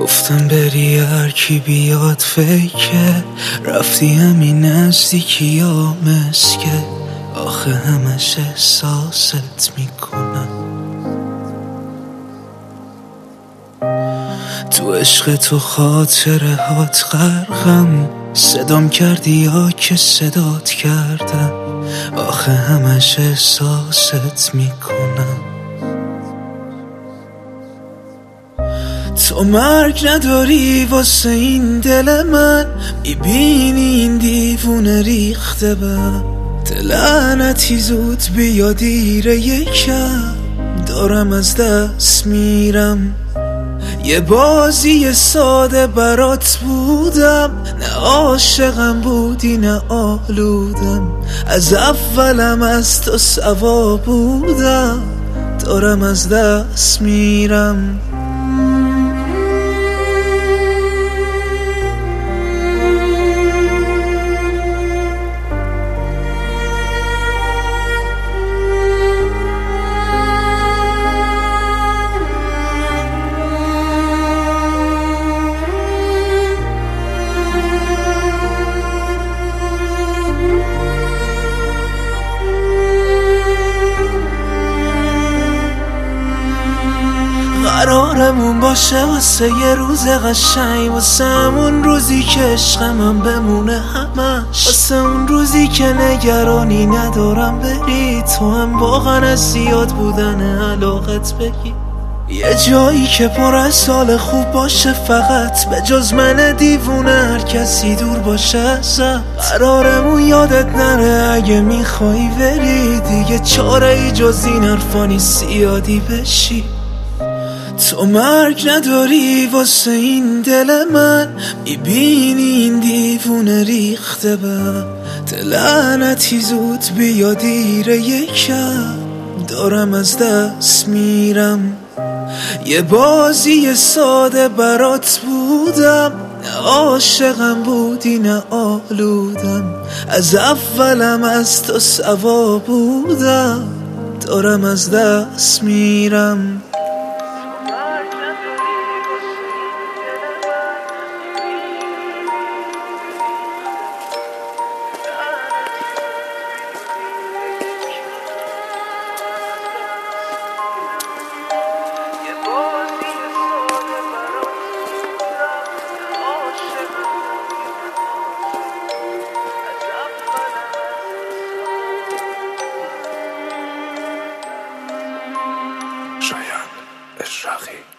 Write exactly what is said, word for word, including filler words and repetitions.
گفتم بری هر کی بیاد فکر رفتی همین نزدیکی ها مسکه آخه همش احساست میکنم تو عشق تو خاطره هات غرقم صدام کردی یا که صدات کردم آخه همش احساست میکنم تو مرگ نداری واسه این دل من میبینی این دیوونه ریخته بم لعنتی زود بیا دیره یکم دارم از دست میرم یه بازی ساده برات بودم نه عاشقم بودی نه آلودم از اولم از تو سوا بودم دارم از دست میرم قرارمون باشه واسه یه روز قشنگ واسه همون روزی که عشقمم بمونه همش واسه اون روزی که نگرانی ندارم بری تو هم واقعا از زیاد بودن علاقت بگی یه جایی که پر از سال خوب باشه فقط به جز من دیوونه هر کسی دور باشه ازت قرارمون یادت نره اگه میخوایی بری دیگه چاره ای جز این حرفا نیست زیادی بشی تو مرگ نداری واسه این دل من میبینی این دیوونه ریخته بم لعنتی زود بیا دیره یکم دارم از دست میرم یه بازی ساده برات بودم نه عاشقم بودی نه آلودم از اولم از تو سوا بودم دارم از دست میرم شایان اشراقی